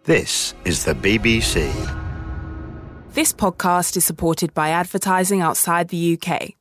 This is the BBC. This podcast is supported by advertising outside the UK.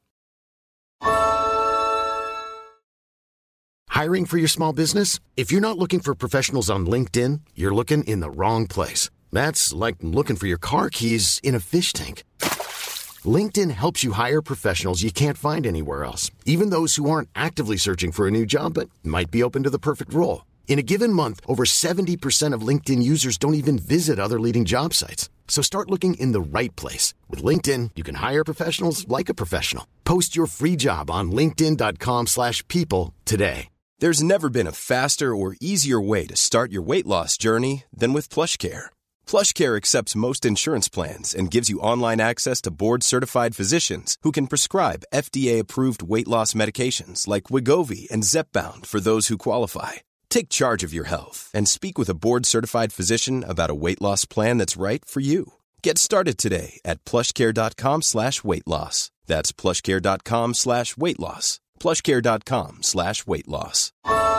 Hiring for your small business? If you're not looking for professionals on LinkedIn, you're looking in the wrong place. That's like looking for your car keys in a fish tank. LinkedIn helps you hire professionals you can't find anywhere else, even those who aren't actively searching for a new job but might be open to the perfect role. In a given month, over 70% of LinkedIn users don't even visit other leading job sites. So start looking in the right place. With LinkedIn, you can hire professionals like a professional. Post your free job on linkedin.com/people today. There's never been a faster or easier way to start your weight loss journey than with PlushCare. PlushCare accepts most insurance plans and gives you online access to board-certified physicians who can prescribe FDA-approved weight loss medications like Wegovy and Zepbound for those who qualify. Take charge of your health and speak with a board-certified physician about a weight loss plan that's right for you. Get started today at plushcare.com/weight loss. That's plushcare.com/weight loss. plushcare.com/weight loss.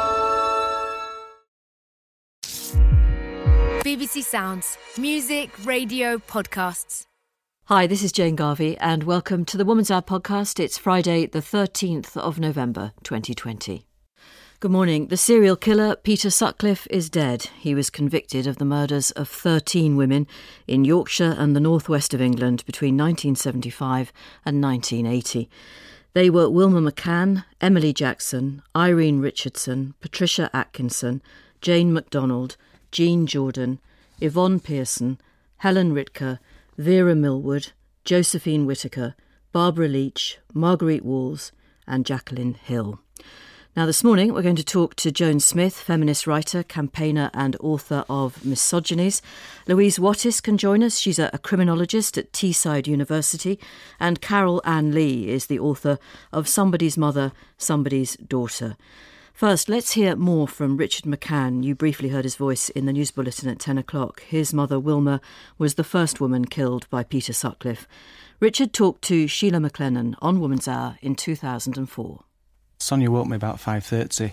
BBC Sounds. Music, radio, podcasts. Hi, this is Jane Garvey and welcome to the Woman's Hour podcast. It's Friday the 13th of November 2020. Good morning. The serial killer Peter Sutcliffe is dead. He was convicted of the murders of 13 women in Yorkshire and the northwest of England between 1975 and 1980. They were Wilma McCann, Emily Jackson, Irene Richardson, Patricia Atkinson, Jane MacDonald, Jean Jordan, Yvonne Pearson, Helen Ritker, Vera Millwood, Josephine Whittaker, Barbara Leach, Marguerite Walls and Jacqueline Hill. Now this morning we're going to talk to Joan Smith, feminist writer, campaigner and author of Misogynies. Louise Wattis can join us. She's a criminologist at Teesside University. And Carol Ann Lee is the author of Somebody's Mother, Somebody's Daughter. First, let's hear more from Richard McCann. You briefly heard his voice in the news bulletin at 10 o'clock. His mother, Wilma, was the first woman killed by Peter Sutcliffe. Richard talked to Sheila McLennan on Woman's Hour in 2004. Sonia woke me about 5:30.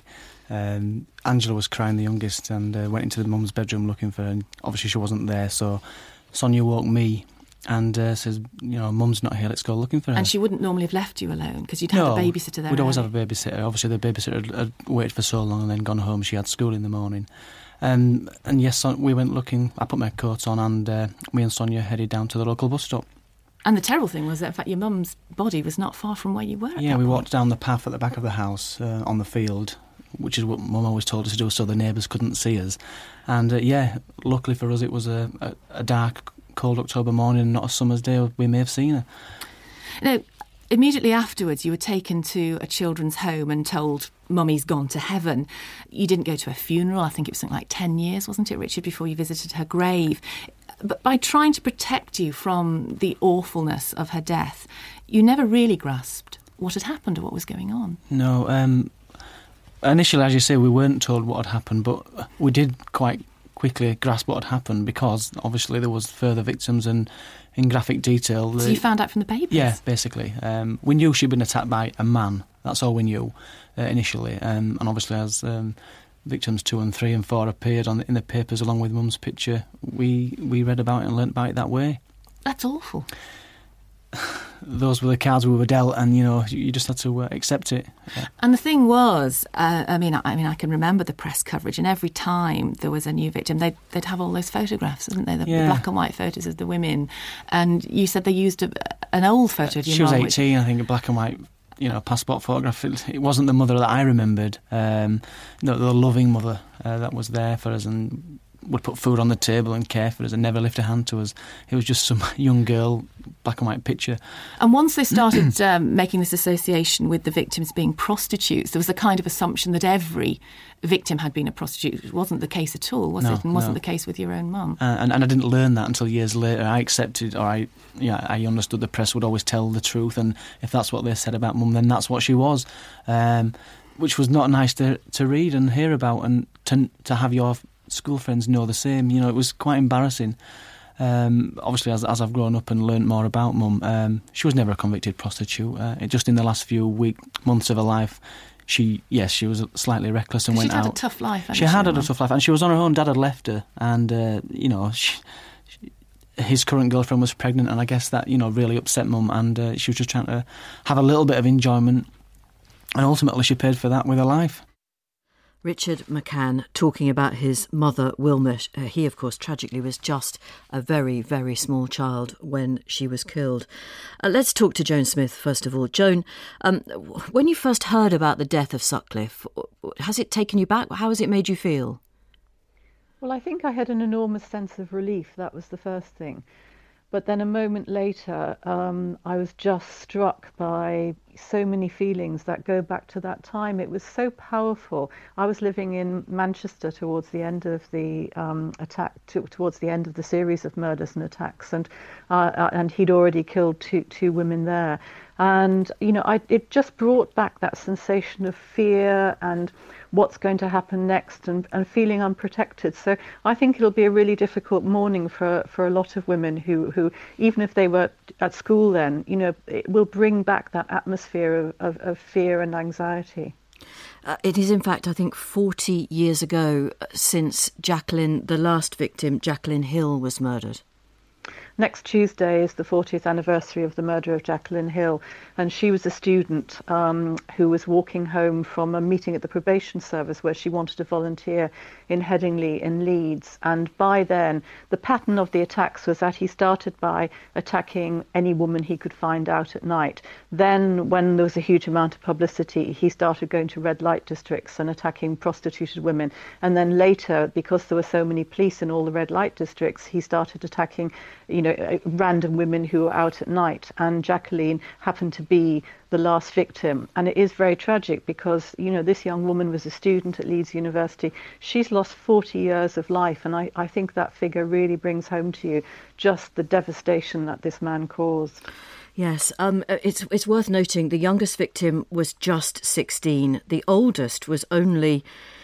Angela was crying, the youngest, and went into the mum's bedroom looking for her. And obviously she wasn't there, so Sonia woke me and says, Mum's not here, let's go looking for her. And she wouldn't normally have left you alone, because you'd have a babysitter there. We'd always have a babysitter. Obviously the babysitter had waited for so long and then gone home. She had school in the morning. And yes, we went looking. I put my coat on and me and Sonia headed down to the local bus stop. And the terrible thing was that, in fact, your mum's body was not far from where you were at Yeah, that we point. walked down the path at the back of the house on the field, which is what Mum always told us to do so the neighbours couldn't see us. And luckily for us it was a dark, cold October morning, not a summer's day. We may have seen her. Now, immediately afterwards you were taken to a children's home and told Mummy's gone to heaven. You didn't go to a funeral. I think it was something like 10 years, wasn't it, Richard, before you visited her grave. But by trying to protect you from the awfulness of her death, you never really grasped what had happened or what was going on. No, initially, as you say, we weren't told what had happened, but we did quite quickly grasp what had happened because obviously there was further victims and in graphic detail. So you found out from the babies? Yeah, basically. We knew she'd been attacked by a man. That's all we knew initially. And obviously as victims 2 and 3 and 4 appeared in the papers along with Mum's picture, we read about it and learnt about it that way. That's awful. Those were the cards we were dealt, and you just had to accept it. And the thing was, I can remember the press coverage, and every time there was a new victim, they'd have all those photographs, didn't they? The black and white photos of the women. And you said they used an old photo of your mum. She was 18, I think, a black and white passport photograph. It wasn't the mother that I remembered. The loving mother that was there for us and would put food on the table and care for us and never lift a hand to us. It was just some young girl, black and white picture. And once they started making this association with the victims being prostitutes, there was a kind of assumption that every victim had been a prostitute. It wasn't the case at all, was it? And wasn't the case with your own mum. And I didn't learn that until years later. I accepted, or I understood the press would always tell the truth, and if that's what they said about Mum, then that's what she was, which was not nice to read and hear about, and to have your school friends know the same. It was quite embarrassing. Obviously, as I've grown up and learnt more about Mum, she was never a convicted prostitute. Just in the last few months of her life, she was slightly reckless and went out. She'd had a tough life. She had had a tough life, and she was on her own. Dad had left her, and his current girlfriend was pregnant, and I guess that really upset Mum, and she was just trying to have a little bit of enjoyment, and ultimately she paid for that with her life. Richard McCann talking about his mother, Wilma. He, of course, tragically was just a very, very small child when she was killed. Let's talk to Joan Smith, first of all. Joan, when you first heard about the death of Sutcliffe, has it taken you back? How has it made you feel? Well, I think I had an enormous sense of relief. That was the first thing. But then a moment later, I was just struck by so many feelings that go back to that time. It was so powerful. I was living in Manchester towards the end of the towards the end of the series of murders and attacks, and he'd already killed two women there. And it just brought back that sensation of fear and what's going to happen next, and feeling unprotected. So I think it'll be a really difficult morning for a lot of women who even if they were at school then, it will bring back that atmosphere of fear and anxiety. It is, in fact, I think 40 years ago since the last victim, Jacqueline Hill, was murdered. Next Tuesday is the 40th anniversary of the murder of Jacqueline Hill, and she was a student who was walking home from a meeting at the probation service where she wanted to volunteer in Headingley in Leeds. And by then, the pattern of the attacks was that he started by attacking any woman he could find out at night. Then, when there was a huge amount of publicity, he started going to red light districts and attacking prostituted women. And then later, because there were so many police in all the red light districts, he started attacking random women who were out at night, and Jacqueline happened to be the last victim. And it is very tragic because this young woman was a student at Leeds University. She's lost 40 years of life, and I think that figure really brings home to you just the devastation that this man caused. Yes, it's worth noting the youngest victim was just 16. The oldest was only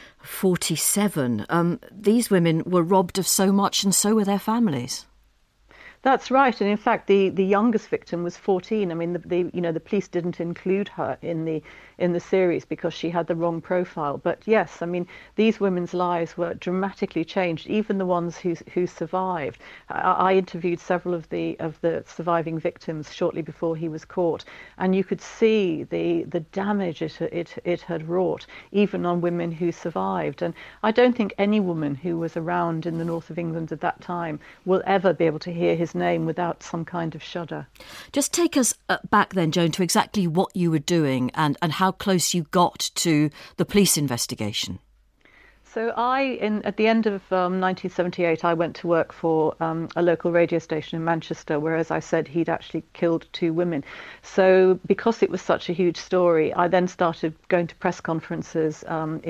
47. These women were robbed of so much, and so were their families. That's right, and in fact, the youngest victim was 14. I mean, the police didn't include her in the series because she had the wrong profile. But yes, I mean, these women's lives were dramatically changed. Even the ones who survived. I interviewed several of the surviving victims shortly before he was caught, and you could see the damage it had wrought, even on women who survived. And I don't think any woman who was around in the north of England at that time will ever be able to hear his name without some kind of shudder. Just take us back then, Joan, to exactly what you were doing and how close you got to the police investigation. So at the end of 1978, I went to work for a local radio station in Manchester, where, as I said, he'd actually killed two women. So because it was such a huge story, I then started going to press conferences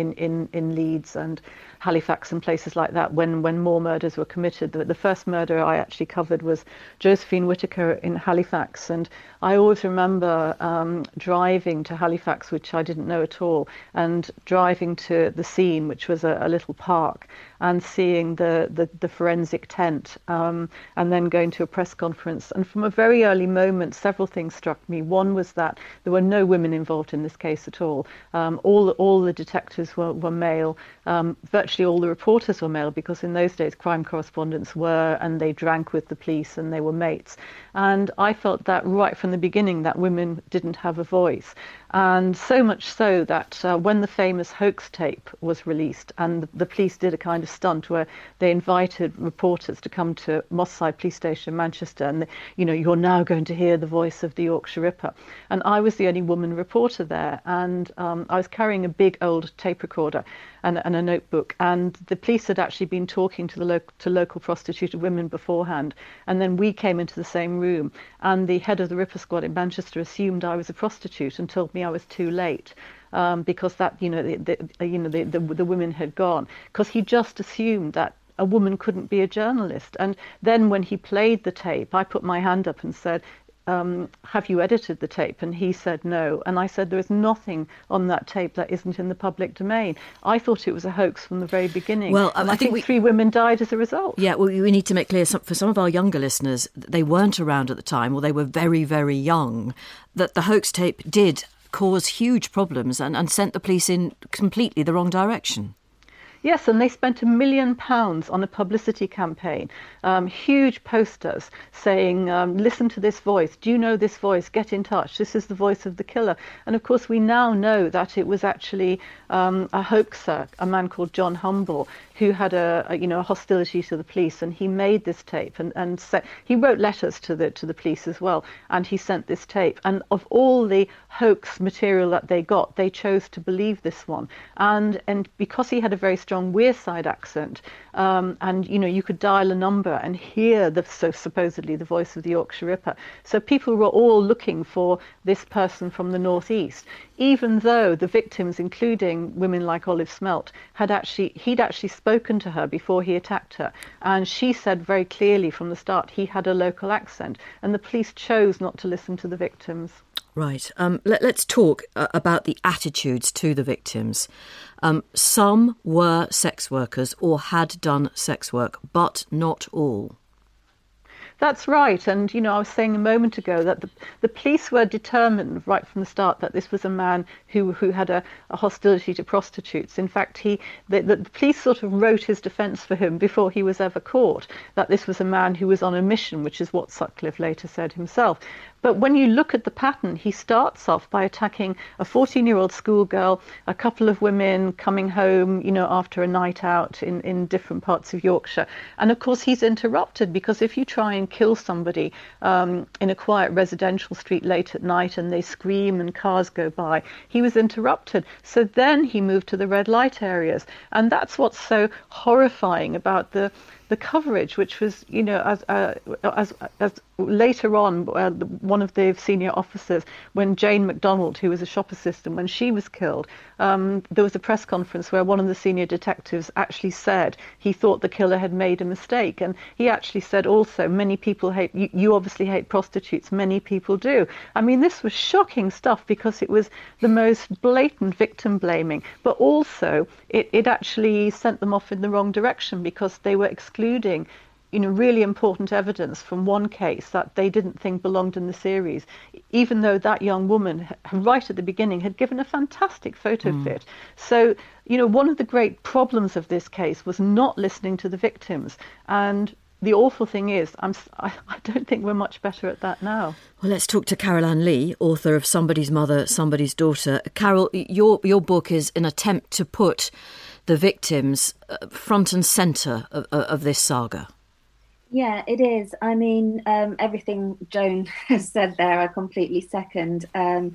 in Leeds and Halifax and places like that when more murders were committed. The first murder I actually covered was Josephine Whittaker in Halifax, and I always remember driving to Halifax, which I didn't know at all, and driving to the scene, which was a little park, and seeing the forensic tent, and then going to a press conference. And from a very early moment, several things struck me. One was that there were no women involved in this case at all. All the detectives were male. Virtually all the reporters were male, because in those days crime correspondents were, and they drank with the police and they were mates. And I felt that right from the beginning that women didn't have a voice. And so much so that when the famous hoax tape was released, and the police did a kind of stunt where they invited reporters to come to Moss Side Police Station in Manchester, and you're now going to hear the voice of the Yorkshire Ripper. And I was the only woman reporter there, and I was carrying a big old tape recorder and a notebook, and the police had actually been talking to local prostituted women beforehand, and then we came into the same room, and the head of the Ripper Squad in Manchester assumed I was a prostitute and told me I was too late. Because that the women had gone, because he just assumed that a woman couldn't be a journalist. And then when he played the tape, I put my hand up and said, have you edited the tape? And he said no. And I said, there is nothing on that tape that isn't in the public domain. I thought it was a hoax from the very beginning. Well, I think 3 women died as a result. Yeah, well, we need to make clear, for some of our younger listeners, they weren't around at the time, or they were very, very young, that the hoax tape did caused huge problems and sent the police in completely the wrong direction. Yes, and they spent £1 million on a publicity campaign, huge posters saying, listen to this voice, do you know this voice, get in touch, this is the voice of the killer. And of course we now know that it was actually a hoaxer, a man called John Humble, who had a hostility to the police, and he made this tape and he wrote letters to the police as well, and he sent this tape. And of all the hoax material that they got, they chose to believe this one. And because he had a very strong Wearside accent, and you could dial a number and hear supposedly the voice of the Yorkshire Ripper. So people were all looking for this person from the northeast, even though the victims, including women like Olive Smelt, he'd actually spoken to her before he attacked her, and she said very clearly from the start he had a local accent, and the police chose not to listen to the victims. Right. Let's talk about the attitudes to the victims. Some were sex workers or had done sex work, but not all. That's right. And, I was saying a moment ago that the police were determined right from the start that this was a man who had a hostility to prostitutes. In fact, the police sort of wrote his defence for him before he was ever caught, that this was a man who was on a mission, which is what Sutcliffe later said himself. But when you look at the pattern, he starts off by attacking a 14-year-old schoolgirl, a couple of women coming home, after a night out in different parts of Yorkshire. And of course, he's interrupted, because if you try and kill somebody in a quiet residential street late at night and they scream and cars go by, he was interrupted. So then he moved to the red light areas. And that's what's so horrifying about the coverage, which was, as later on, one of the senior officers, when Jane MacDonald, who was a shop assistant, when she was killed, there was a press conference where one of the senior detectives actually said he thought the killer had made a mistake. And he actually said also, many people hate, you obviously hate prostitutes, many people do. I mean, this was shocking stuff, because it was the most blatant victim blaming, but also it actually sent them off in the wrong direction, because they were excluding really important evidence from one case that they didn't think belonged in the series, even though that young woman right at the beginning had given a fantastic photo fit. So one of the great problems of this case was not listening to the victims, and the awful thing is, I don't think we're much better at that now. Well, let's talk to Carol Ann Lee, author of Somebody's Mother, Somebody's Daughter. Carol, your book is an attempt to put the victims front and centre of this saga. Yeah, it is. I mean, everything Joan has said there, I completely second.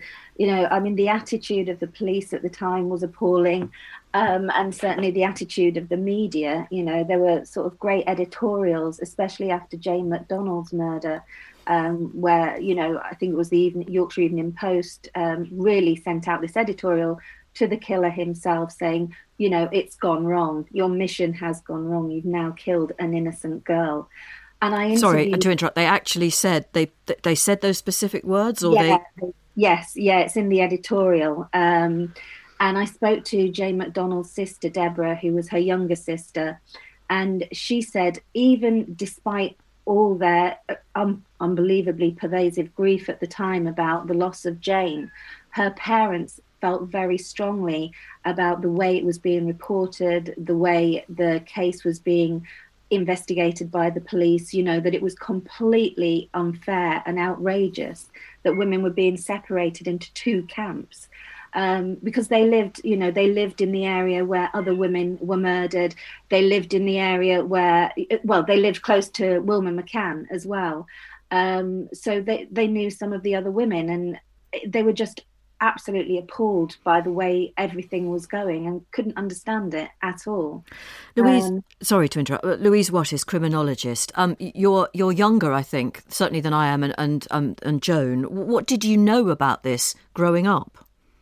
The attitude of the police at the time was appalling, and certainly the attitude of the media. There were sort of great editorials, especially after Jane MacDonald's murder, where, I think it was the Yorkshire Evening Post really sent out this editorial to the killer himself saying, it's gone wrong. Your mission has gone wrong. You've now killed an innocent girl. And Sorry to interrupt. They actually said, they said those specific words? Or Yes, it's in the editorial. And I spoke to Jane MacDonald's sister, Deborah, who was her younger sister. And she said, even despite all their unbelievably pervasive grief at the time about the loss of Jane, her parents felt very strongly about the way it was being reported, the way the case was being investigated by the police, that it was completely unfair and outrageous that women were being separated into two camps. Because they lived in the area where other women were murdered. They lived in the area where, they lived close to Wilma McCann as well. So they knew some of the other women, and they were just absolutely appalled by the way everything was going and couldn't understand it at all. Louise, sorry to interrupt. Louise Watt is criminologist. You're younger, I think, certainly than I am, and Joan. What did you know about this growing up?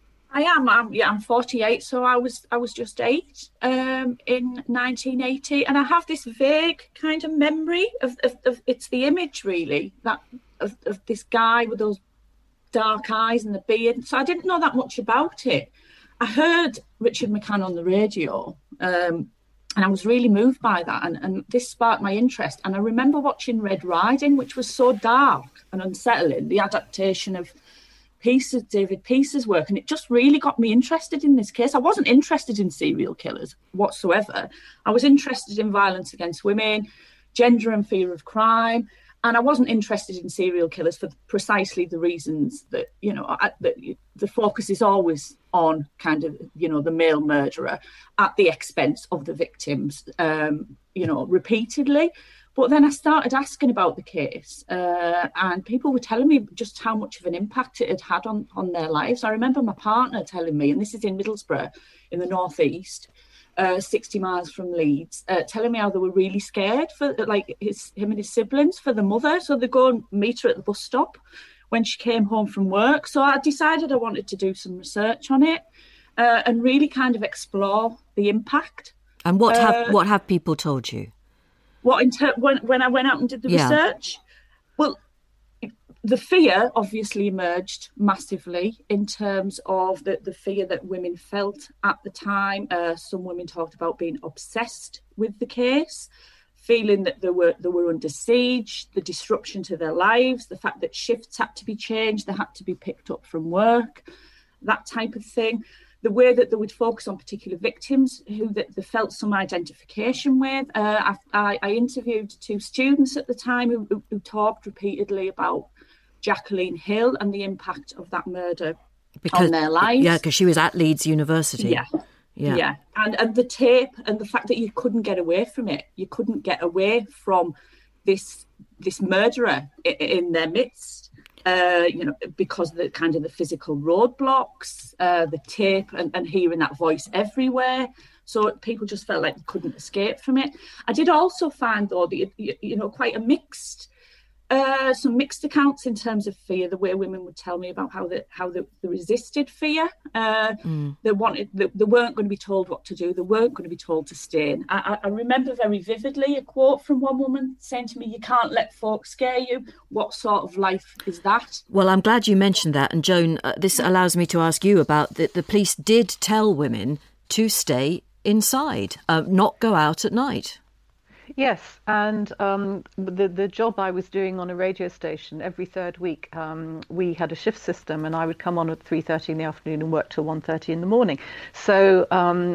I'm 48, so I was just 8 in 1980, and I have this vague kind of memory of it's the image really that of this guy with those dark eyes and the beard. So I didn't know that much about it. I heard Richard McCann on the radio, and I was really moved by that, and this sparked my interest. And I remember watching Red Riding, which was so dark and unsettling, the adaptation of David Peace's work, and it just really got me interested in this case. I wasn't interested in serial killers whatsoever. I was interested in violence against women, gender and fear of crime, and I wasn't interested in serial killers for precisely the reasons that, the focus is always on kind of, the male murderer at the expense of the victims, repeatedly. But then I started asking about the case, and people were telling me just how much of an impact it had on their lives. I remember my partner telling me, and this is in Middlesbrough in the northeast, 60 miles from Leeds, telling me how they were really scared for him and his siblings for the mother. So they go and meet her at the bus stop when she came home from work. So I decided I wanted to do some research on it and really kind of explore the impact. And what have people told you? When I went out and did the research? Well, the fear obviously emerged massively in terms of the fear that women felt at the time. Some women talked about being obsessed with the case, feeling that they were under siege, the disruption to their lives, the fact that shifts had to be changed, they had to be picked up from work, that type of thing. The way that they would focus on particular victims who they felt some identification with. I interviewed 2 students at the time who talked repeatedly about Jacqueline Hill and the impact of that murder on their lives. Yeah, because she was at Leeds University. Yeah. And the tape and the fact that you couldn't get away from it. You couldn't get away from this murderer in their midst. Because of the physical roadblocks, the tape and hearing that voice everywhere. So people just felt like they couldn't escape from it. I did also find, though, that, quite a some mixed accounts in terms of fear, the way women would tell me about how they resisted fear. They weren't going to be told what to do. They weren't going to be told to stay in. I remember very vividly a quote from one woman saying to me, "You can't let folk scare you. What sort of life is that?" Well, I'm glad you mentioned that. And Joan, this allows me to ask you about the police did tell women to stay inside, not go out at night. Yes, and the job I was doing on a radio station, every third week, we had a shift system, and I would come on at 3:30 in the afternoon and work till 1:30 in the morning. So,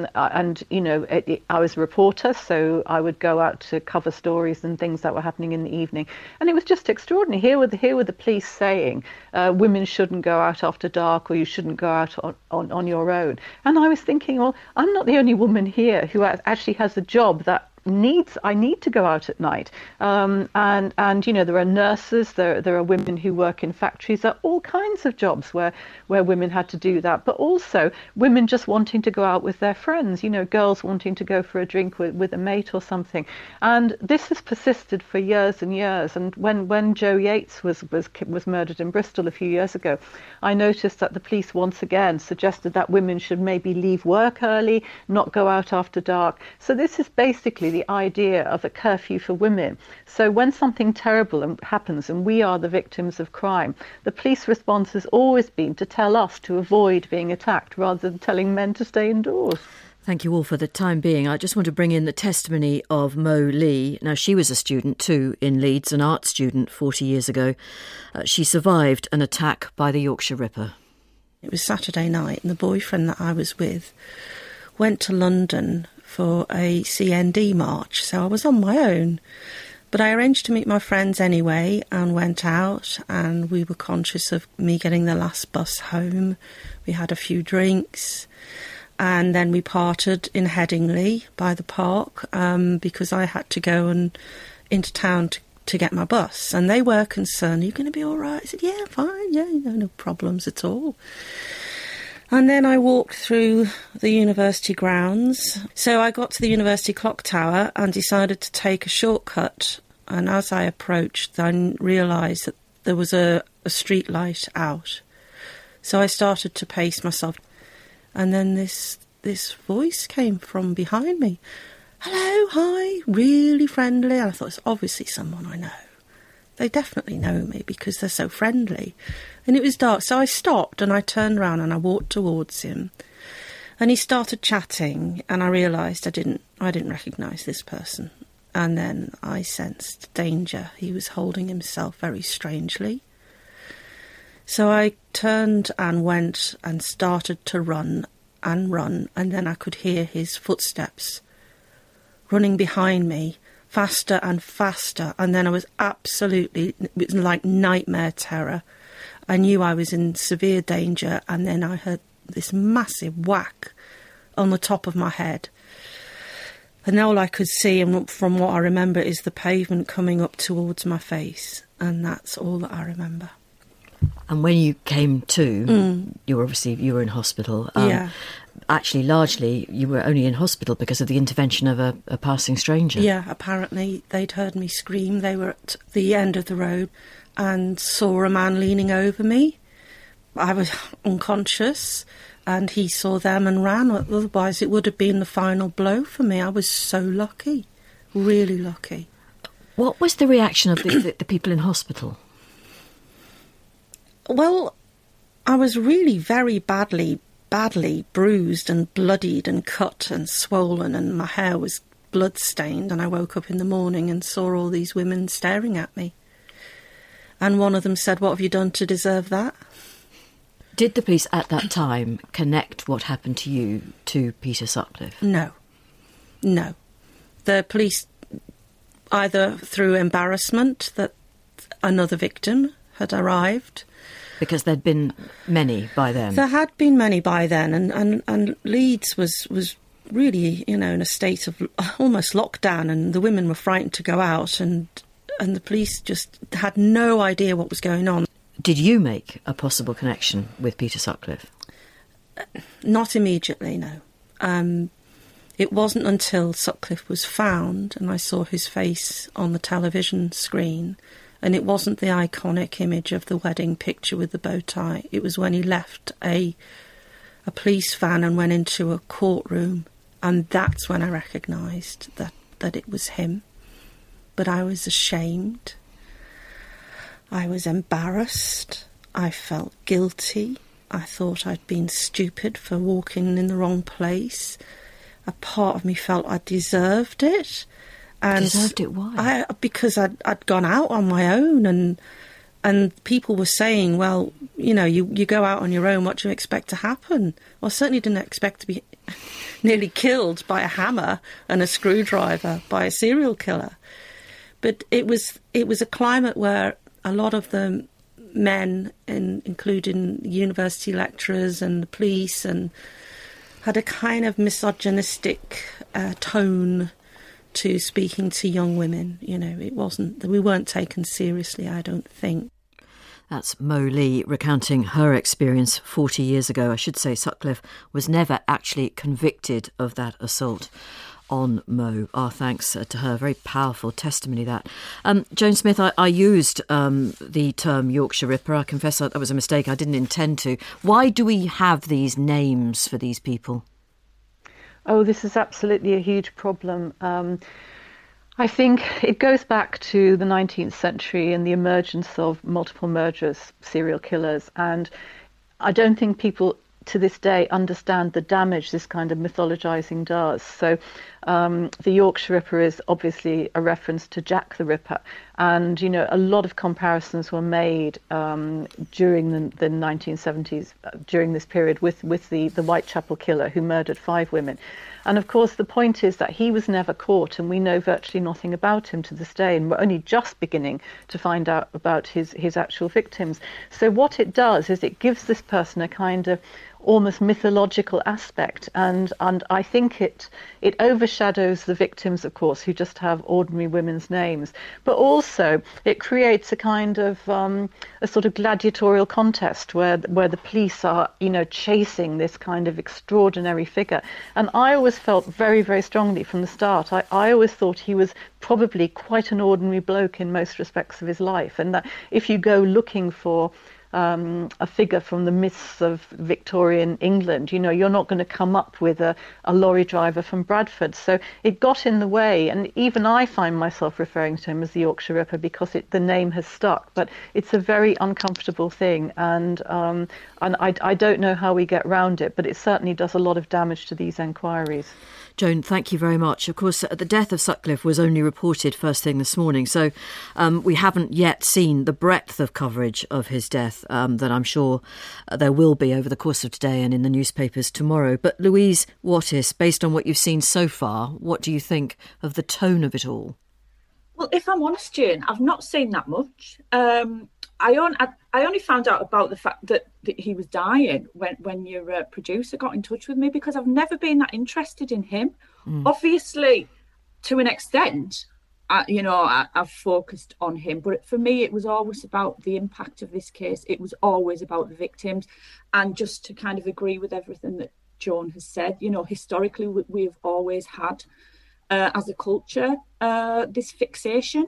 I was a reporter, so I would go out to cover stories and things that were happening in the evening, and it was just extraordinary. Here were the police saying women shouldn't go out after dark, or you shouldn't go out on your own. And I was thinking, well, I'm not the only woman here who actually has a job that I need to go out at night, and there are nurses, there are women who work in factories, there are all kinds of jobs where women had to do that, but also women just wanting to go out with their friends, girls wanting to go for a drink with a mate or something. And this has persisted for years and years. And when Joe Yates was murdered in Bristol a few years ago, I noticed that the police once again suggested that women should maybe leave work early, not go out after dark. So this is basically the idea of a curfew for women. So when something terrible happens and we are the victims of crime, the police response has always been to tell us to avoid being attacked rather than telling men to stay indoors. Thank you all for the time being. I just want to bring in the testimony of Mo Lee. Now, she was a student too in Leeds, an art student 40 years ago. She survived an attack by the Yorkshire Ripper. It was Saturday night, and the boyfriend that I was with went to London for a CND march, so I was on my own. But I arranged to meet my friends anyway and went out, and we were conscious of me getting the last bus home. We had a few drinks, and then we parted in Headingley by the park because I had to go into town to get my bus. And they were concerned, "Are you going to be all right?" I said, "Yeah, fine, yeah, no problems at all." And then I walked through the university grounds. So I got to the university clock tower and decided to take a shortcut. And as I approached, I realised that there was a street light out. So I started to pace myself. And then this voice came from behind me. "Hello, hi," really friendly. And I thought, it's obviously someone I know. They definitely know me because they're so friendly. And it was dark, so I stopped and I turned around and I walked towards him. And he started chatting, and I realised I didn't recognise this person. And then I sensed danger. He was holding himself very strangely. So I turned and went and started to run, and then I could hear his footsteps running behind me, faster and faster, and then I was it was like nightmare terror. I knew I was in severe danger, and then I heard this massive whack on the top of my head. And all I could see, and from what I remember, is the pavement coming up towards my face, and that's all that I remember. And when you came to, you were in hospital. Yeah. Actually, largely, you were only in hospital because of the intervention of a passing stranger. Yeah, apparently they'd heard me scream. They were at the end of the road and saw a man leaning over me. I was unconscious, and he saw them and ran. Otherwise, it would have been the final blow for me. I was so lucky, really lucky. What was the reaction of the people in hospital? Well, I was really very badly bruised and bloodied and cut and swollen, and my hair was blood-stained, and I woke up in the morning and saw all these women staring at me. And one of them said, "What have you done to deserve that?" Did the police at that time connect what happened to you to Peter Sutcliffe? No. The police, either through embarrassment that another victim had arrived. Because there'd been many by then. There had been many by then, and Leeds was really, in a state of almost lockdown, and the women were frightened to go out, and the police just had no idea what was going on. Did you make a possible connection with Peter Sutcliffe? Not immediately, no. It wasn't until Sutcliffe was found and I saw his face on the television screen, and it wasn't the iconic image of the wedding picture with the bow tie. It was when he left a police van and went into a courtroom, and that's when I recognised that it was him. But I was ashamed. I was embarrassed. I felt guilty. I thought I'd been stupid for walking in the wrong place. A part of me felt I deserved it. And deserved it? Why? Because I'd gone out on my own, and people were saying, well, you go out on your own, what do you expect to happen? Well, I certainly didn't expect to be nearly killed by a hammer and a screwdriver by a serial killer. But it was a climate where a lot of the men, including university lecturers and the police, and had a kind of misogynistic tone to speaking to young women. We weren't taken seriously, I don't think. That's Mo Lee recounting her experience 40 years ago. I should say Sutcliffe was never actually convicted of that assault on Mo. Our thanks to her. Very powerful testimony, that. Joan Smith, I used the term Yorkshire Ripper. I confess that was a mistake. I didn't intend to. Why do we have these names for these people? Oh, this is absolutely a huge problem. I think it goes back to the 19th century and the emergence of multiple murderers, serial killers, and I don't think people to this day understand the damage this kind of mythologizing does. So the Yorkshire Ripper is obviously a reference to Jack the Ripper, and a lot of comparisons were made during the 1970s, during this period, with the Whitechapel killer who murdered 5 women. And of course the point is that he was never caught, and we know virtually nothing about him to this day, and we're only just beginning to find out about his actual victims. So what it does is it gives this person a kind of almost mythological aspect, and I think it overshadows the victims, of course, who just have ordinary women's names, but also it creates a kind of a sort of gladiatorial contest where the police are chasing this kind of extraordinary figure. And I always felt very, very strongly from the start, I always thought he was probably quite an ordinary bloke in most respects of his life, and that if you go looking for a figure from the myths of Victorian England, you're not going to come up with a lorry driver from Bradford. So it got in the way, and even I find myself referring to him as the Yorkshire Ripper because the name has stuck. But it's a very uncomfortable thing, and I don't know how we get round it, but it certainly does a lot of damage to these enquiries. Joan, thank you very much. Of course, the death of Sutcliffe was only reported first thing this morning, so we haven't yet seen the breadth of coverage of his death truth that I'm sure there will be over the course of today and in the newspapers tomorrow. But Louise Wattis, based on what you've seen so far, what do you think of the tone of it all? Well, if I'm honest, Jane, I've not seen that much. I only found out about the fact that he was dying when your producer got in touch with me, because I've never been that interested in him. Obviously, to an extent, I've focused on him. But for me, it was always about the impact of this case. It was always about the victims. And just to kind of agree with everything that Joan has said, historically, we've always had, as a culture, this fixation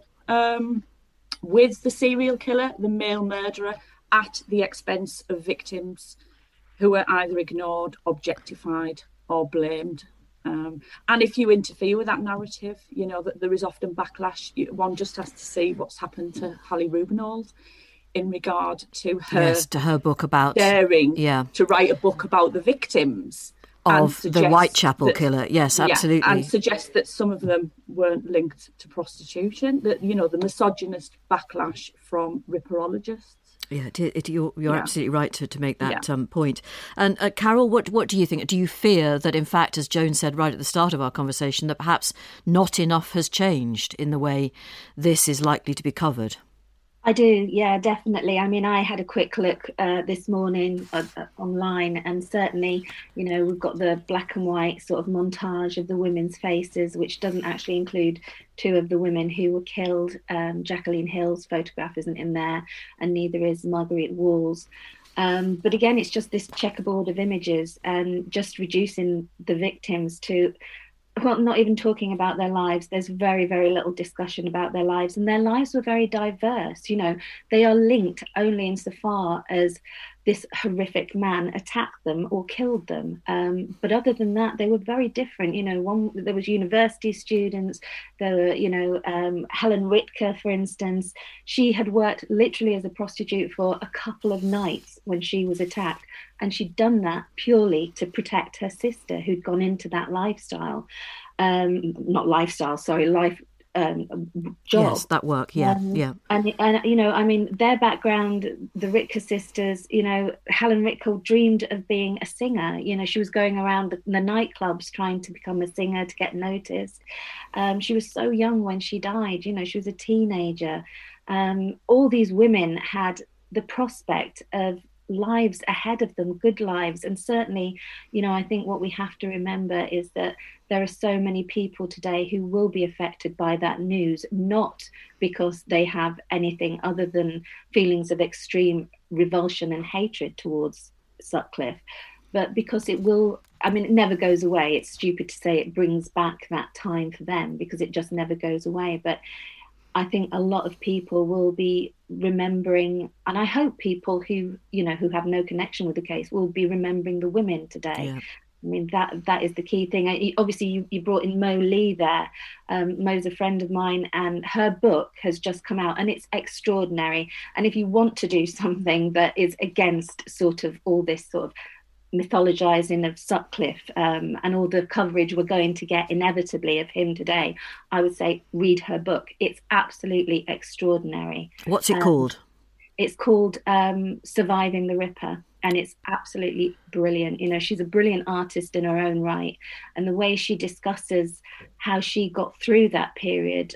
with the serial killer, the male murderer, at the expense of victims who are either ignored, objectified or blamed. And if you interfere with that narrative, that there is often backlash. One just has to see what's happened to Hallie Rubenhold in regard to her book about daring to write a book about the victims of the Whitechapel killer. Yes, absolutely. Yeah, and suggest that some of them weren't linked to prostitution, that, the misogynist backlash from ripperologists. Yeah, you're absolutely right to make that point. And Carol, what do you think? Do you fear that, in fact, as Joan said right at the start of our conversation, that perhaps not enough has changed in the way this is likely to be covered? I do, yeah, definitely. I mean, I had a quick look this morning online, and certainly, we've got the black and white sort of montage of the women's faces, which doesn't actually include two of the women who were killed. Jacqueline Hill's photograph isn't in there, and neither is Marguerite Wall's. But again, it's just this checkerboard of images and just reducing the victims to... Well, not even talking about their lives. There's very, very little discussion about their lives. And their lives were very diverse. They are linked only insofar as this horrific man attacked them or killed them. But other than that, they were very different. There was university students. There were, Helen Ritker, for instance. She had worked literally as a prostitute for a couple of nights when she was attacked. And she'd done that purely to protect her sister, who'd gone into that lifestyle. Job. Yes, that work, yeah. And their background, the Ritker sisters, Helen Ritker dreamed of being a singer. She was going around the nightclubs trying to become a singer, to get noticed. She was so young when she died, she was a teenager. All these women had the prospect of lives ahead of them, good lives. And certainly, I think what we have to remember is that there are so many people today who will be affected by that news, not because they have anything other than feelings of extreme revulsion and hatred towards Sutcliffe, but because it never goes away. It's stupid to say it brings back that time for them, because it just never goes away. But I think a lot of people will be remembering, and I hope people who have no connection with the case will be remembering the women today. Yeah. I mean, that is the key thing. Obviously, you brought in Mo Lee there. Mo's a friend of mine, and her book has just come out, and it's extraordinary. And if you want to do something that is against sort of all this sort of mythologizing of Sutcliffe and all the coverage we're going to get inevitably of him today, I would say read her book. It's absolutely extraordinary. What's it called? It's called Surviving the Ripper, and it's absolutely brilliant. She's a brilliant artist in her own right, and the way she discusses how she got through that period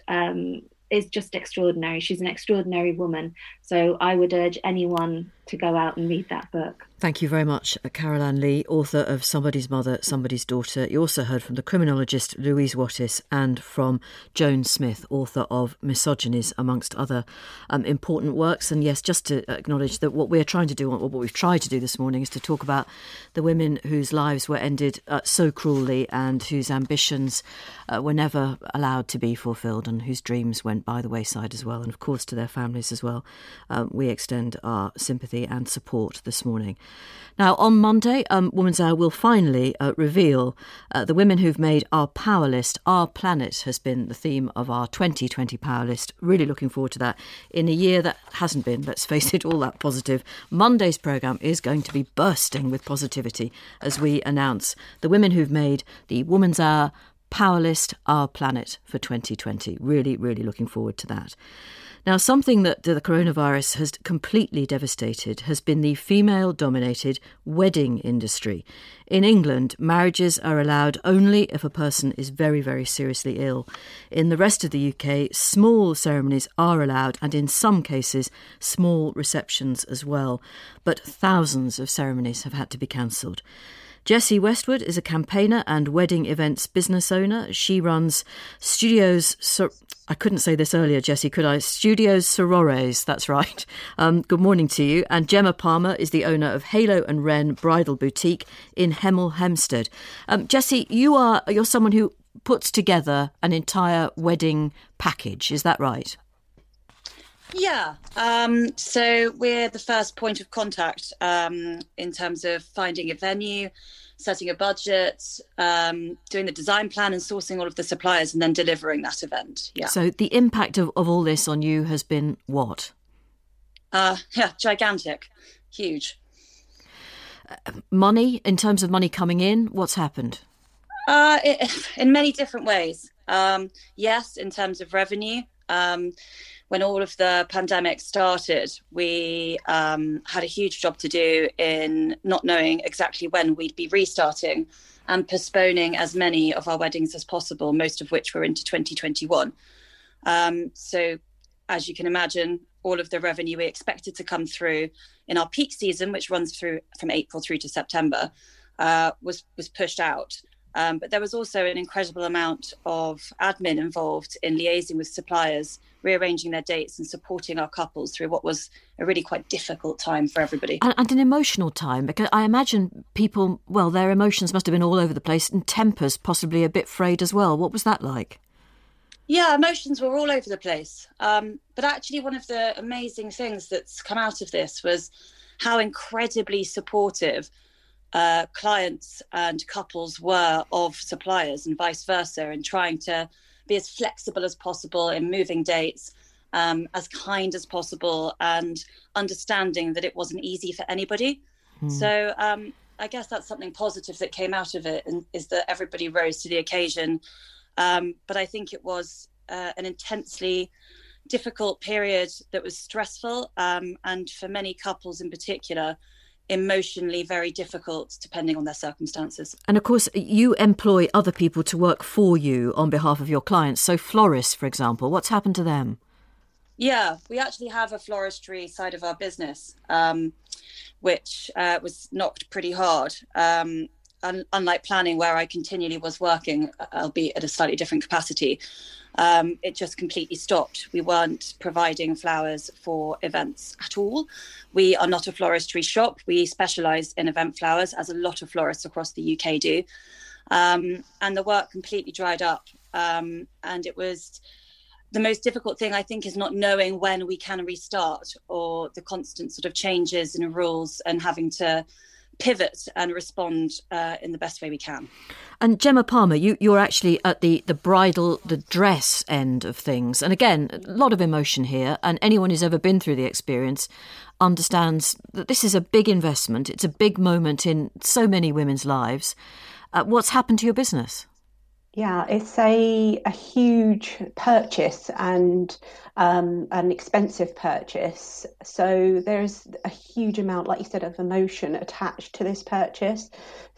is just extraordinary. She's an extraordinary woman. So I would urge anyone to go out and read that book. Thank you very much, Carol-Anne Lee, author of Somebody's Mother, Somebody's Daughter. You also heard from the criminologist Louise Wattis and from Joan Smith, author of Misogynies, amongst other important works. And yes, just to acknowledge that what we're trying to do, or what we've tried to do this morning, is to talk about the women whose lives were ended so cruelly and whose ambitions were never allowed to be fulfilled and whose dreams went by the wayside as well. And of course to their families as well. We extend our sympathy and support this morning. Now, on Monday, Woman's Hour will finally reveal the women who've made our power list. Our planet has been the theme of our 2020 power list. Really looking forward to that in a year that hasn't been, let's face it, all that positive. Monday's programme is going to be bursting with positivity as we announce the women who've made the Woman's Hour Powerless, Our Planet for 2020. Really, really looking forward to that. Now, something that the coronavirus has completely devastated has been the female-dominated wedding industry. In England, marriages are allowed only if a person is very, very seriously ill. In the rest of the UK, small ceremonies are allowed, and in some cases, small receptions as well. But thousands of ceremonies have had to be cancelled. Jessie Westwood is a campaigner and wedding events business owner. She runs Studios... I couldn't say this earlier, Jessie, could I? Studios Sorores, that's right. Good morning to you. And Gemma Palmer is the owner of Halo and Wren Bridal Boutique in Hemel Hempstead. Jessie, you're someone who puts together an entire wedding package, is that right? Yeah, so we're the first point of contact in terms of finding a venue, setting a budget, doing the design plan and sourcing all of the suppliers and then delivering that event. Yeah. So the impact of all this on you has been what? Gigantic, huge. Money, in terms of money coming in, what's happened? In many different ways. Yes, in terms of revenue. When all of the pandemic started, we had a huge job to do in not knowing exactly when we'd be restarting and postponing as many of our weddings as possible, most of which were into 2021. So as you can imagine, all of the revenue we expected to come through in our peak season, which runs through from April through to September, was pushed out. But there was also an incredible amount of admin involved in liaising with suppliers, rearranging their dates and supporting our couples through what was a really quite difficult time for everybody. And an emotional time, because I imagine people, well, their emotions must have been all over the place and tempers possibly a bit frayed as well. What was that like? Yeah, emotions were all over the place. But actually one of the amazing things that's come out of this was how incredibly supportive clients and couples were of suppliers and vice versa, and trying to be as flexible as possible in moving dates, as kind as possible, and understanding that it wasn't easy for anybody. So I guess that's something positive that came out of it, and is that everybody rose to the occasion. But I think it was an intensely difficult period that was stressful, and for many couples in particular, emotionally very difficult depending on their circumstances. And of course you employ other people to work for you on behalf of your clients, so florists, for example, what's happened to them? Yeah, we actually have a floristry side of our business, which was knocked pretty hard. Unlike planning, where I continually was working, albeit at a slightly different capacity, it just completely stopped. We weren't providing flowers for events at all. We are not a floristry shop. We specialise in event flowers, as a lot of florists across the UK do. And the work completely dried up. And it was the most difficult thing, I think, is not knowing when we can restart, or the constant sort of changes in rules and having to pivot and respond in the best way we can. And Gemma Palmer, you're actually at the bridal, the dress end of things. And again, a lot of emotion here. And anyone who's ever been through the experience understands that this is a big investment. It's a big moment in so many women's lives. What's happened to your business? Yeah, it's a huge purchase and an expensive purchase. So there's a huge amount, like you said, of emotion attached to this purchase.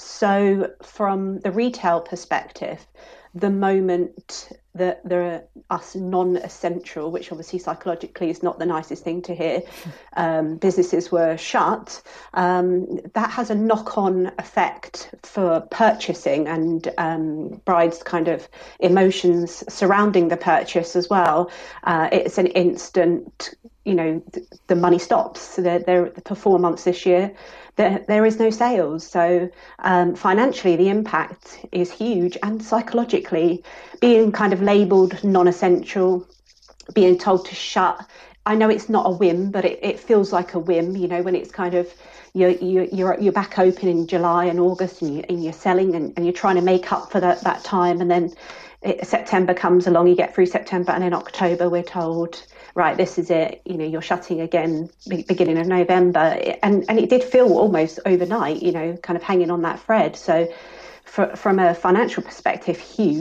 So from the retail perspective, the moment that they're us non-essential, which obviously psychologically is not the nicest thing to hear, businesses were shut, that has a knock-on effect for purchasing and brides' kind of emotions surrounding the purchase as well. It's an instant, the money stops. For 4 months this year, there is no sales. So financially, the impact is huge, and psychologically, being kind of labelled non-essential, being told to shut. I know it's not a whim, but it feels like a whim. When it's kind of you're back open in July and August, and you're selling and you're trying to make up for that time, and then September comes along. You get through September, and in October we're told, right, this is it. You're shutting again beginning of November, and it did feel almost overnight. Kind of hanging on that thread. So from a financial perspective,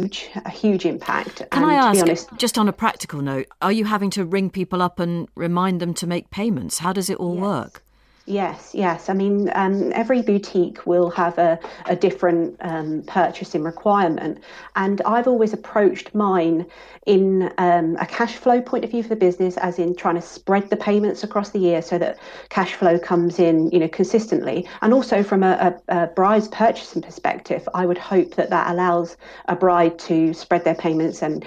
a huge impact. Can I ask, to be honest, just on a practical note, are you having to ring people up and remind them to make payments? How does it all work? Yes. I mean, every boutique will have a different purchasing requirement. And I've always approached mine in a cash flow point of view for the business, as in trying to spread the payments across the year so that cash flow comes in, consistently. And also from a bride's purchasing perspective, I would hope that allows a bride to spread their payments and,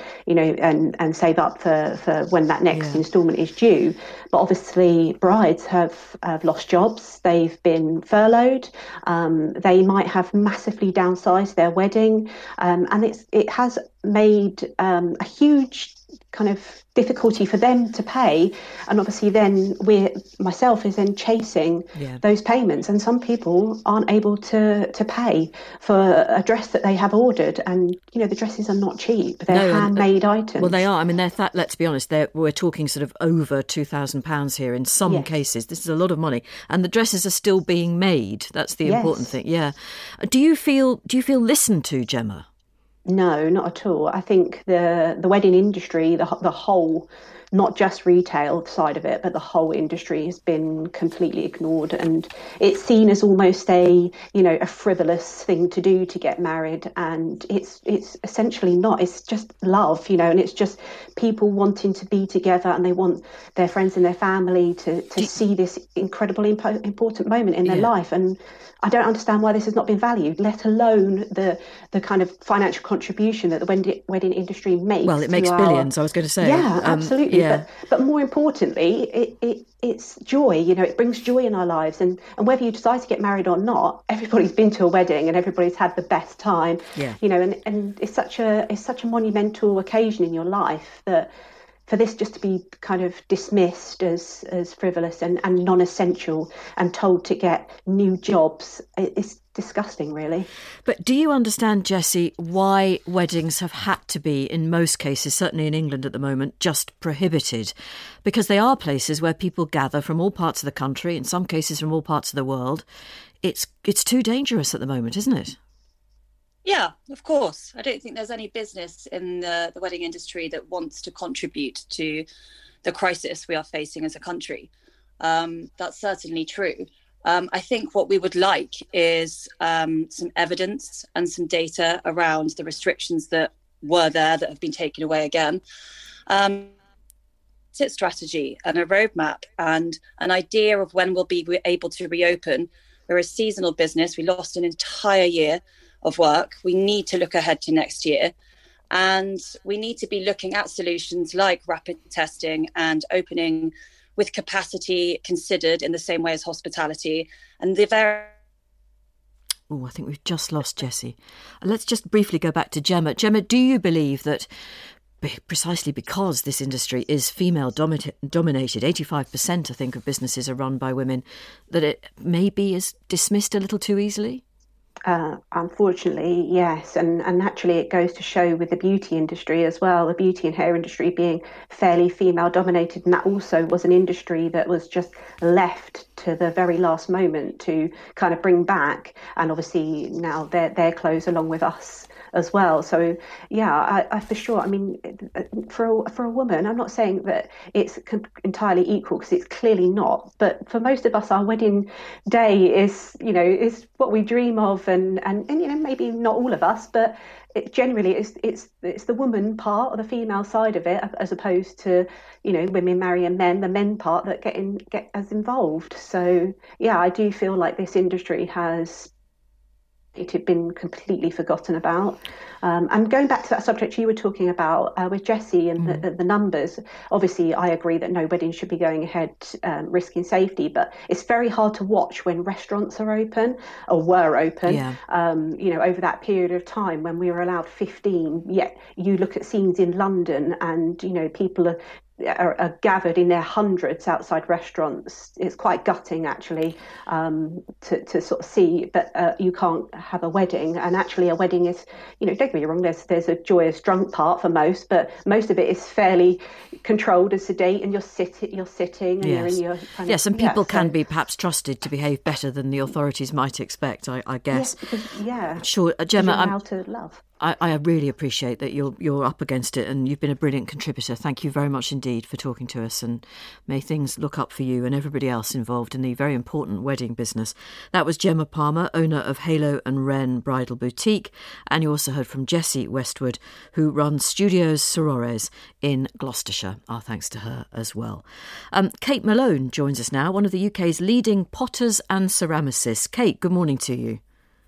and save up for when that next instalment is due. But obviously brides have lost jobs, they've been furloughed, they might have massively downsized their wedding, and it has made a huge kind of difficulty for them to pay, and obviously then myself is then chasing those payments, and some people aren't able to pay for a dress that they have ordered, and the dresses are not cheap, they're handmade items. Well, they are. I mean, let's be honest, we're talking sort of over £2,000 here in some cases. This is a lot of money, and the dresses are still being made. That's the important thing. Do you feel listened to, Gemma? No, not at all. I think the wedding industry, the whole, not just retail side of it, but the whole industry has been completely ignored, and it's seen as almost a frivolous thing to do to get married, and it's essentially not. It's just love, and it's just people wanting to be together, and they want their friends and their family to see this incredibly important moment in their life. And I don't understand why this has not been valued, let alone the kind of financial contribution that the wedding industry makes. Well, it makes billions, I was going to say. Yeah, absolutely. But more importantly, it's joy. It brings joy in our lives. And whether you decide to get married or not, everybody's been to a wedding and everybody's had the best time. Yeah. And it's such a monumental occasion in your life that for this just to be kind of dismissed as frivolous and non-essential and told to get new jobs, it's disgusting, really. But do you understand, Jessie, why weddings have had to be, in most cases, certainly in England at the moment, just prohibited? Because they are places where people gather from all parts of the country, in some cases from all parts of the world. It's too dangerous at the moment, isn't it? Yeah, of course. I don't think there's any business in the wedding industry that wants to contribute to the crisis we are facing as a country. That's certainly true. I think what we would like is some evidence and some data around the restrictions that were there that have been taken away again. Exit strategy and a roadmap and an idea of when we'll be able to reopen. We're a seasonal business. We lost an entire year of work. We need to look ahead to next year, and we need to be looking at solutions like rapid testing and opening with capacity considered in the same way as hospitality. And I think we've just lost Jessie. Let's just briefly go back to Gemma. Gemma, do you believe that precisely because this industry is female dominated, 85% I think of businesses are run by women, that it maybe is dismissed a little too easily? Unfortunately, yes. And naturally it goes to show with the beauty industry as well, the beauty and hair industry being fairly female dominated. And that also was an industry that was just left to the very last moment to kind of bring back. And obviously now they're closed along with us as well. So yeah, I for sure. I mean, for a woman, I'm not saying that it's entirely equal, because it's clearly not. But for most of us, our wedding day is what we dream of, and maybe not all of us, but generally it's the woman part or the female side of it, as opposed to women marrying men, the men part that get as involved. So yeah, I do feel like this industry has it had been completely forgotten about. And going back to that subject you were talking about with Jessie and the numbers, obviously I agree that no wedding should be going ahead risking safety, but it's very hard to watch when restaurants are open or were open, over that period of time when we were allowed 15, yet you look at scenes in London and, people are are gathered in their hundreds outside restaurants. It's quite gutting, actually, to sort of see that you can't have a wedding. And actually, a wedding is, don't get me wrong, there's a joyous drunk part for most, but most of it is fairly controlled and sedate, and you're sitting and you're in your kind and people can be perhaps trusted to behave better than the authorities might expect, I guess. Sure, Gemma, I'm out to love. I really appreciate that you're up against it, and you've been a brilliant contributor. Thank you very much indeed for talking to us, and may things look up for you and everybody else involved in the very important wedding business. That was Gemma Palmer, owner of Halo and Wren Bridal Boutique, and you also heard from Jessie Westwood, who runs Studios Sorores in Gloucestershire. Our thanks to her as well. Kate Malone joins us now, one of the UK's leading potters and ceramicists. Kate, good morning to you.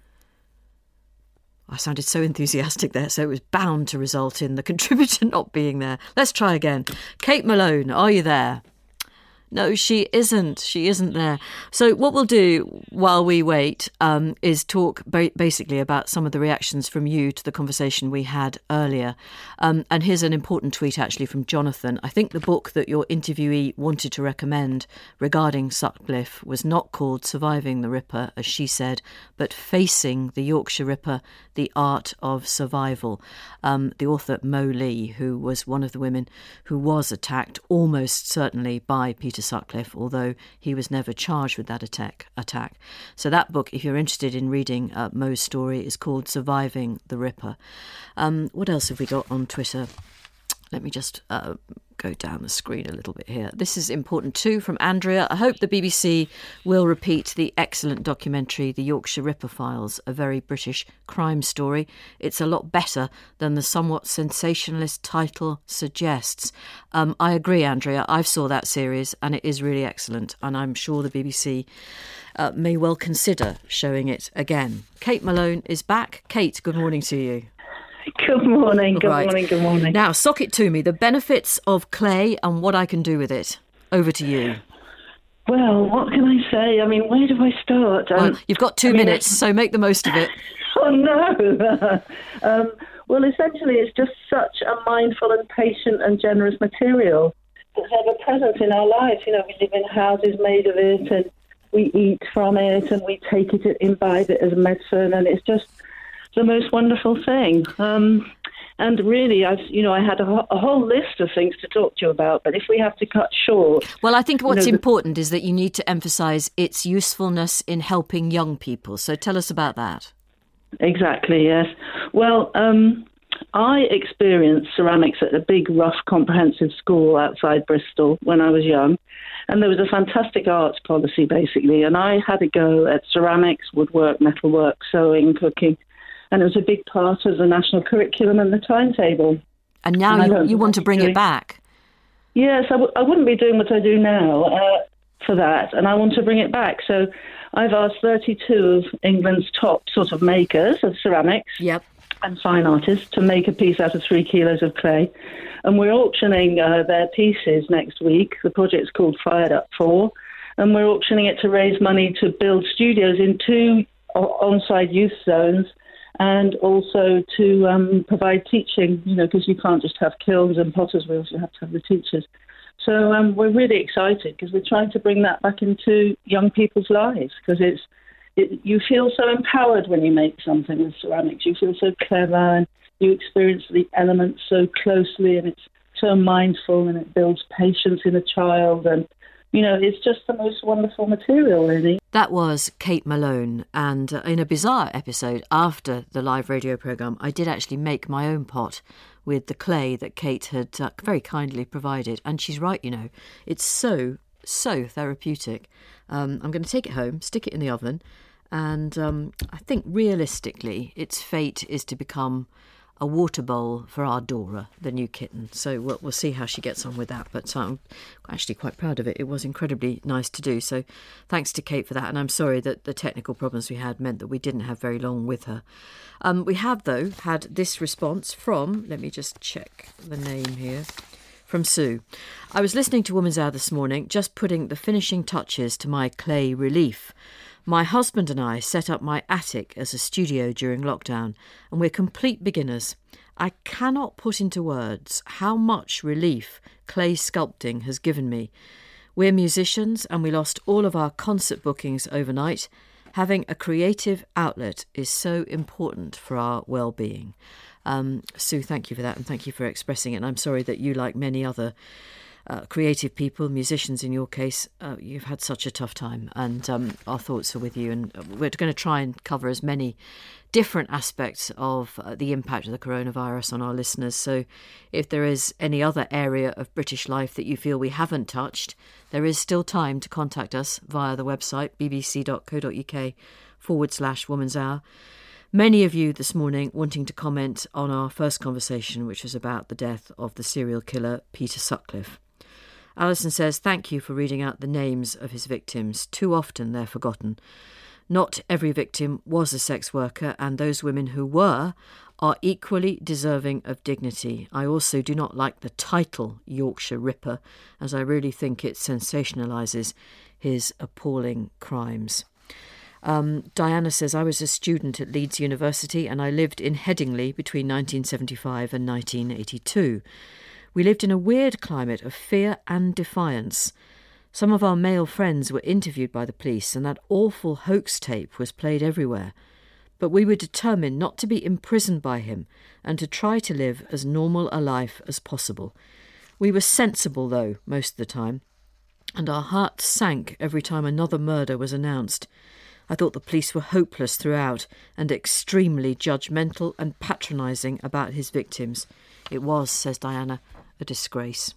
I sounded so enthusiastic there, so it was bound to result in the contributor not being there. Let's try again. Kate Malone, are you there? No, she isn't. She isn't there. So what we'll do while we wait is talk basically about some of the reactions from you to the conversation we had earlier. And here's an important tweet, actually, from Jonathan. I think the book that your interviewee wanted to recommend regarding Sutcliffe was not called Surviving the Ripper, as she said, but Facing the Yorkshire Ripper, The Art of Survival. The author Mo Lee, who was one of the women who was attacked almost certainly by Peter Sutcliffe, although he was never charged with that attack. So that book, if you're interested in reading Mo's story, is called Surviving the Ripper. What else have we got on Twitter? Let me just go down the screen a little bit here. This is important too, from Andrea. I hope the BBC will repeat the excellent documentary The Yorkshire Ripper Files, a very British crime story. It's a lot better than the somewhat sensationalist title suggests. I agree, Andrea. I saw that series and it is really excellent, and I'm sure the BBC may well consider showing it again. Kate Malone is back. Kate, good morning to you. Good morning, good morning. Now, sock it to me, the benefits of clay and what I can do with it. Over to you. Well, what can I say? I mean, where do I start? Well, you've got 2 minutes, so make the most of it. Oh, no. Well, essentially, it's just such a mindful and patient and generous material that's ever present in our lives. We live in houses made of it, and we eat from it, and we take it, imbibe it as medicine, and it's just the most wonderful thing. And really, I had a whole list of things to talk to you about, but if we have to cut short... Well, I think what's important is that you need to emphasise its usefulness in helping young people. So tell us about that. Exactly, yes. Well, I experienced ceramics at a big, rough, comprehensive school outside Bristol when I was young. And there was a fantastic arts policy, basically. And I had a go at ceramics, woodwork, metalwork, sewing, cooking. And it was a big part of the national curriculum and the timetable. And now you want to bring it back? Yes, I wouldn't be doing what I do now for that, and I want to bring it back. So I've asked 32 of England's top sort of makers of ceramics and fine artists to make a piece out of 3 kilos of clay. And we're auctioning their pieces next week. The project's called Fired Up 4. And we're auctioning it to raise money to build studios in 2 on-site youth zones, and also to provide teaching, because you can't just have kilns and potters wheels, you have to have the teachers. So we're really excited because we're trying to bring that back into young people's lives, because you feel so empowered when you make something with ceramics. You feel so clever and you experience the elements so closely, and it's so mindful, and it builds patience in a child, and it's just the most wonderful material, really. That was Kate Malone, and in a bizarre episode after the live radio programme, I did actually make my own pot with the clay that Kate had very kindly provided. And she's right, it's so therapeutic. I'm going to take it home, stick it in the oven, and I think realistically its fate is to become a water bowl for our Dora, the new kitten. So we'll see how she gets on with that. But I'm actually quite proud of it. It was incredibly nice to do. So thanks to Kate for that. And I'm sorry that the technical problems we had meant that we didn't have very long with her. We have, though, had this response from, let me just check the name here, from Sue. I was listening to Woman's Hour this morning, just putting the finishing touches to my clay relief. My husband and I set up my attic as a studio during lockdown, and we're complete beginners. I cannot put into words how much relief clay sculpting has given me. We're musicians and we lost all of our concert bookings overnight. Having a creative outlet is so important for our well-being. Sue, thank you for that, and thank you for expressing it. And I'm sorry that you, like many other creative people, musicians in your case, you've had such a tough time, and our thoughts are with you. And we're going to try and cover as many different aspects of the impact of the coronavirus on our listeners. So if there is any other area of British life that you feel we haven't touched, there is still time to contact us via the website bbc.co.uk/Woman's Hour. Many of you this morning wanting to comment on our first conversation, which was about the death of the serial killer Peter Sutcliffe. Alison says, thank you for reading out the names of his victims. Too often they're forgotten. Not every victim was a sex worker, and those women who were are equally deserving of dignity. I also do not like the title Yorkshire Ripper, as I really think it sensationalises his appalling crimes. Diana says, I was a student at Leeds University and I lived in Headingley between 1975 and 1982. We lived in a weird climate of fear and defiance. Some of our male friends were interviewed by the police and that awful hoax tape was played everywhere. But we were determined not to be imprisoned by him and to try to live as normal a life as possible. We were sensible, though, most of the time, and our hearts sank every time another murder was announced. I thought the police were hopeless throughout and extremely judgmental and patronising about his victims. It was, says Diana, a disgrace.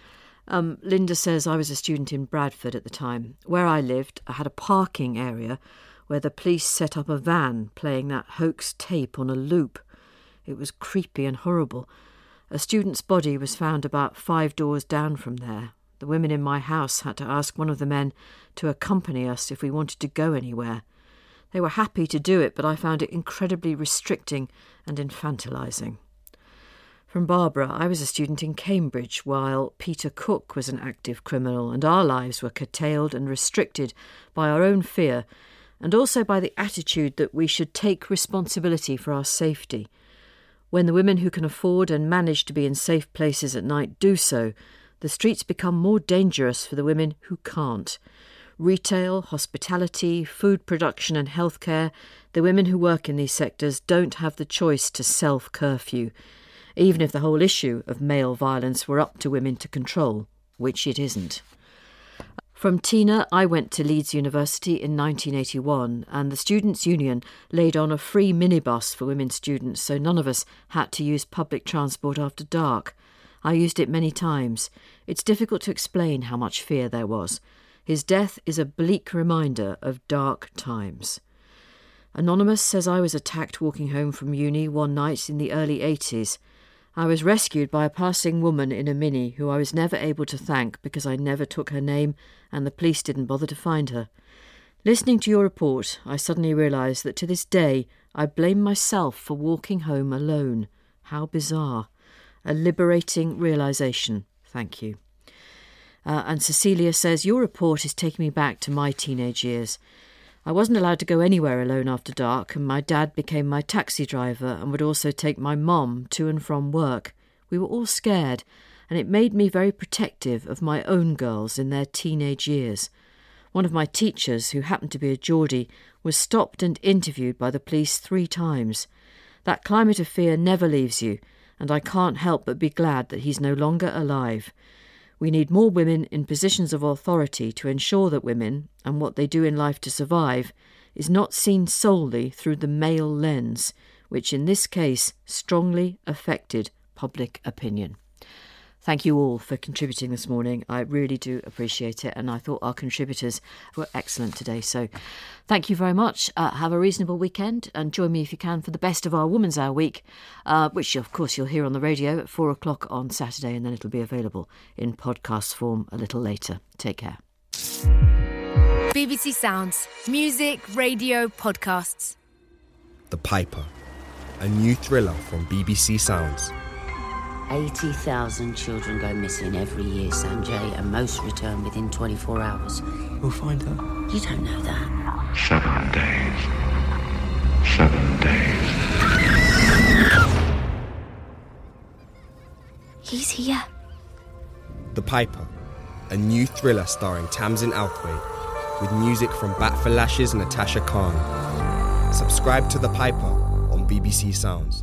Linda says, I was a student in Bradford at the time. Where I lived, I had a parking area where the police set up a van playing that hoax tape on a loop. It was creepy and horrible. A student's body was found about 5 doors down from there. The women in my house had to ask one of the men to accompany us if we wanted to go anywhere. They were happy to do it, but I found it incredibly restricting and infantilising. From Barbara, I was a student in Cambridge while Peter Cook was an active criminal, and our lives were curtailed and restricted by our own fear and also by the attitude that we should take responsibility for our safety. When the women who can afford and manage to be in safe places at night do so, the streets become more dangerous for the women who can't. Retail, hospitality, food production and healthcare, the women who work in these sectors don't have the choice to self-curfew, even if the whole issue of male violence were up to women to control, which it isn't. From Tina, I went to Leeds University in 1981 and the Students' Union laid on a free minibus for women students so none of us had to use public transport after dark. I used it many times. It's difficult to explain how much fear there was. His death is a bleak reminder of dark times. Anonymous says I was attacked walking home from uni one night in the early 80s. I was rescued by a passing woman in a Mini who I was never able to thank because I never took her name and the police didn't bother to find her. Listening to your report, I suddenly realised that to this day I blame myself for walking home alone. How bizarre. A liberating realisation. Thank you. And Cecilia says, your report is taking me back to my teenage years. I wasn't allowed to go anywhere alone after dark, and my dad became my taxi driver and would also take my mom to and from work. We were all scared, and it made me very protective of my own girls in their teenage years. One of my teachers, who happened to be a Geordie, was stopped and interviewed by the police 3 times. That climate of fear never leaves you, and I can't help but be glad that he's no longer alive. We need more women in positions of authority to ensure that women, and what they do in life to survive, is not seen solely through the male lens, which in this case strongly affected public opinion. Thank you all for contributing this morning. I really do appreciate it, and I thought our contributors were excellent today. So thank you very much. Have a reasonable weekend, and join me if you can for the best of our Woman's Hour week, which of course you'll hear on the radio at 4 o'clock on Saturday, and then it'll be available in podcast form a little later. Take care. BBC Sounds. Music, radio, podcasts. The Piper, a new thriller from BBC Sounds. 80,000 children go missing every year, Sanjay, and most return within 24 hours. We'll find her. You don't know that. 7 days. 7 days. He's here. The Piper, a new thriller starring Tamsin Outhwaite, with music from Bat for Lashes' Natasha Khan. Subscribe to The Piper on BBC Sounds.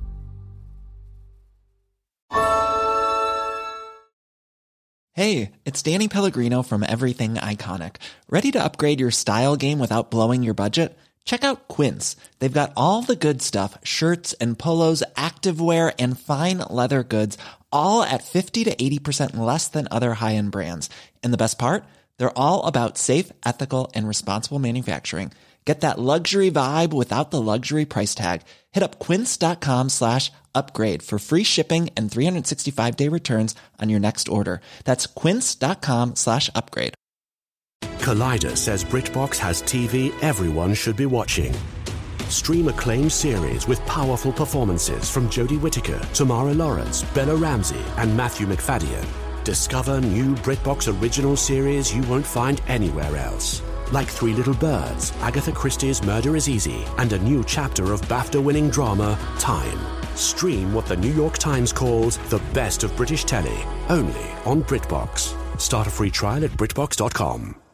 Hey, it's Danny Pellegrino from Everything Iconic. Ready to upgrade your style game without blowing your budget? Check out Quince. They've got all the good stuff, shirts and polos, activewear, and fine leather goods, all at 50 to 80% less than other high-end brands. And the best part? They're all about safe, ethical, and responsible manufacturing. Get that luxury vibe without the luxury price tag. Hit up quince.com/upgrade for free shipping and 365-day returns on your next order. That's quince.com/upgrade. Collider says BritBox has TV everyone should be watching. Stream acclaimed series with powerful performances from Jodie Whittaker, Tamara Lawrence, Bella Ramsey, and Matthew McFadden. Discover new BritBox original series you won't find anywhere else. Like Three Little Birds, Agatha Christie's Murder is Easy, and a new chapter of BAFTA-winning drama, Time. Stream what the New York Times calls the best of British telly, only on BritBox. Start a free trial at BritBox.com.